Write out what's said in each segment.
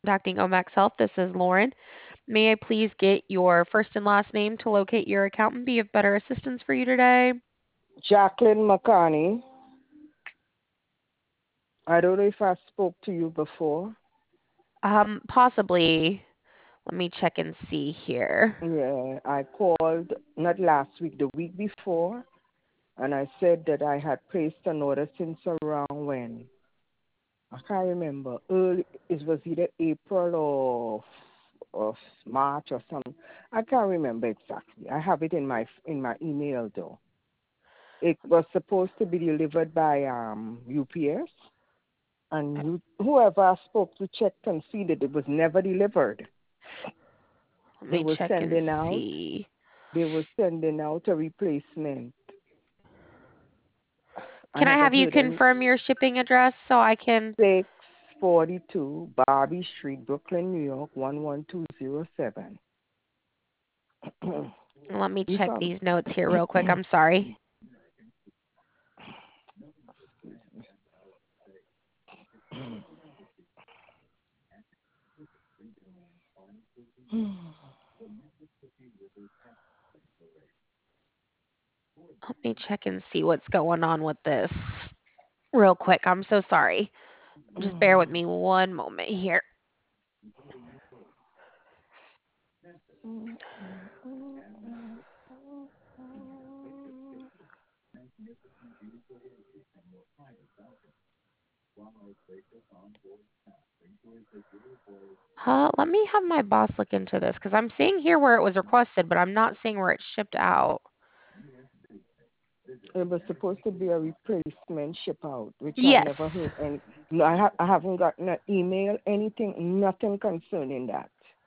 contacting Omax Health. This is Lauren. May I please get your first and last name to locate your account and be of better assistance for you today? Jacqueline McCarney. I don't know if I spoke to you before. Possibly. Let me check and see here. Yeah, I called not last week, the week before, and I said that I had placed an order since around when? I can't remember. Early, it was either April or March or something. I can't remember exactly. I have it in my email though. It was supposed to be delivered by UPS, and whoever I spoke to checked and see that it was never delivered. Let They me were check and sending out. see. They were sending out a replacement. I Can I have haven't you heard any. confirm your shipping address so I can 642 Barbie Street, Brooklyn, New York, 11207. let me If check I'm, these notes here real quick. I'm sorry. Let me check and see what's going on with this real quick. I'm so sorry. Just bear with me one moment here. Let me have my boss look into this because I'm seeing here where it was requested, but I'm not seeing where it's shipped out. it was supposed to be a replacement ship out, which I never Yes. heard any. No, I haven't gotten an email, anything, nothing concerning that.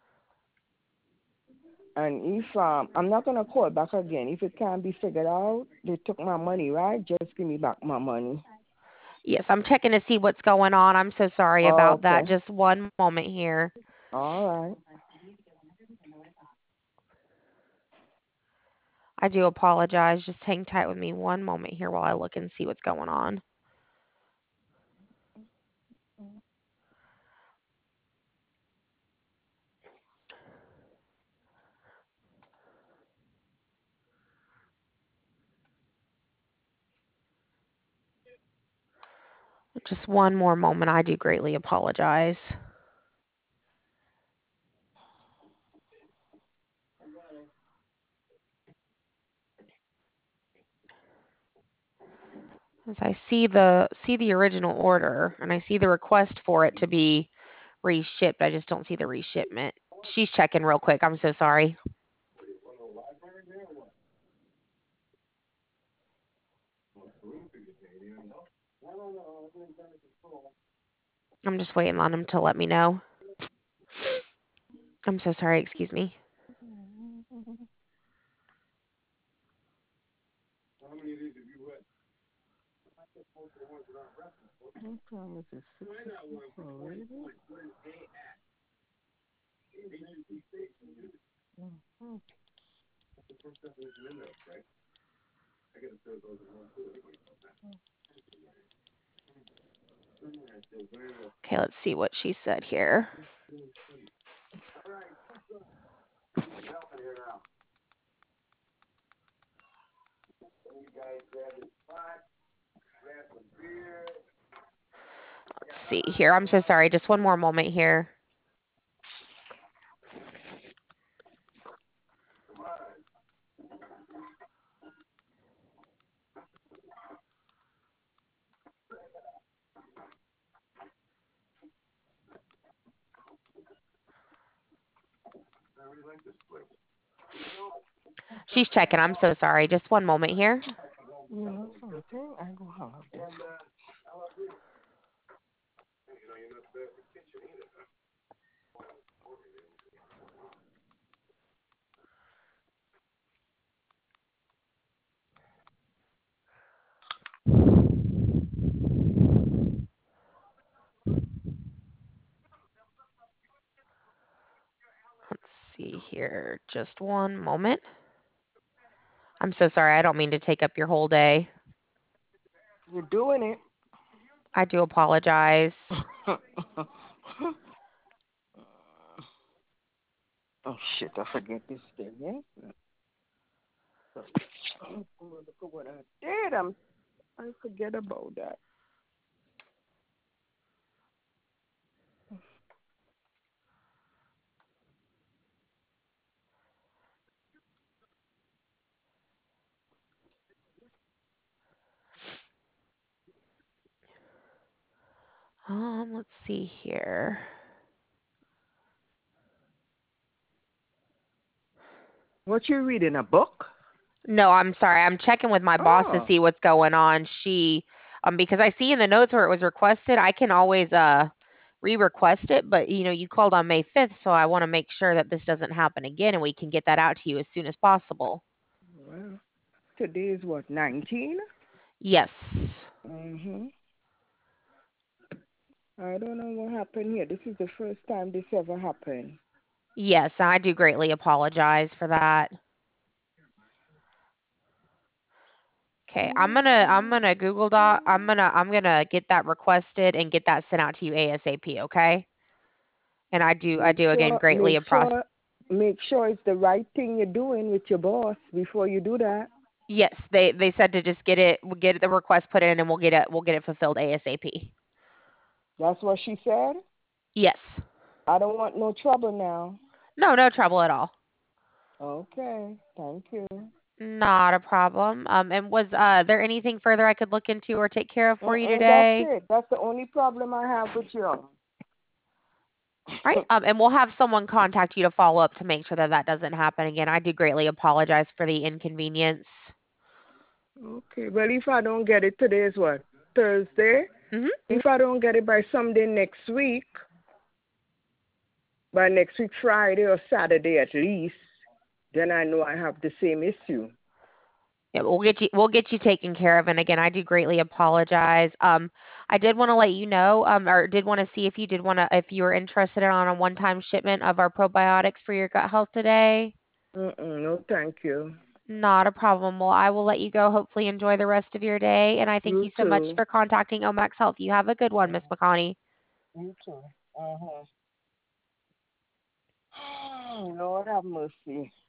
And if I'm not gonna call back again, if it can't be figured out, they took my money, right? Just give me back my money. Yes, I'm checking to see what's going on. I'm so sorry about that. Okay. Just one moment here. All right. I do apologize. Just hang tight with me one moment here while I look and see what's going on. Just one more moment. I do greatly apologize. As I see the original order and I see the request for it to be reshipped. I just don't see the reshipment. She's checking real quick. I'm so sorry. I'm just waiting on him to let me know. I'm so sorry. Excuse me. What time is it? 6 o'clock already? Mhm. Okay, let's see what she said here. Let's see here. I'm so sorry. Just one more moment here. She's checking. I'm so sorry. Just one moment here. You know something? I go hang up this. Let's see here. Just one moment. I'm so sorry. I don't mean to take up your whole day. You're doing I do apologize. it. Oh shit, I forget this thing, yeah? Oh, look at what I did. I forget about that. Let's see here. What you reading, a book? No, I'm sorry. I'm checking with my boss to Oh, see what's going on. Because I see in the notes where it was requested, I can always re-request it, but you called on May 5th, so I want to make sure that this doesn't happen again and we can get that out to you as soon as possible. well, today is what, 19? Yes. Mm-hmm. I don't know what happened here. This is the first time this ever happened. Yes, I do greatly apologize for that. Okay, I'm gonna Google Doc. I'm gonna get that requested and get that sent out to you ASAP, okay? And Make I do again sure, greatly make apologize. sure, make sure it's the right thing you're doing with your boss before you do that. Yes, they said to just we'll get the request put in and we'll get it fulfilled ASAP. That's what she said. Yes. I don't want no trouble now. No, no trouble at all. Okay, thank you. Not a problem. And was there anything further I could look into or take care of for you That's today? it. That's the only problem I have with you. Right. And we'll have someone contact you to follow up to make sure that that doesn't happen again. I do greatly apologize for the inconvenience. Okay, well, if I don't get it today is what? Thursday? Mhm. If I don't get it by someday next week, by next week Friday or Saturday at least, then I know I have the same issue. Yeah, we'll get you taken care of. And again, I do greatly apologize. I did want to let you know, or did want to see if if you were interested in on a one-time shipment of our probiotics for your gut health today. No, thank you. Not a problem. Well, I will let you go. Hopefully enjoy the rest of your day. And I thank You you so much too. for contacting Omax Health. You have a good one, Miss McConney. You too. Lord have mercy.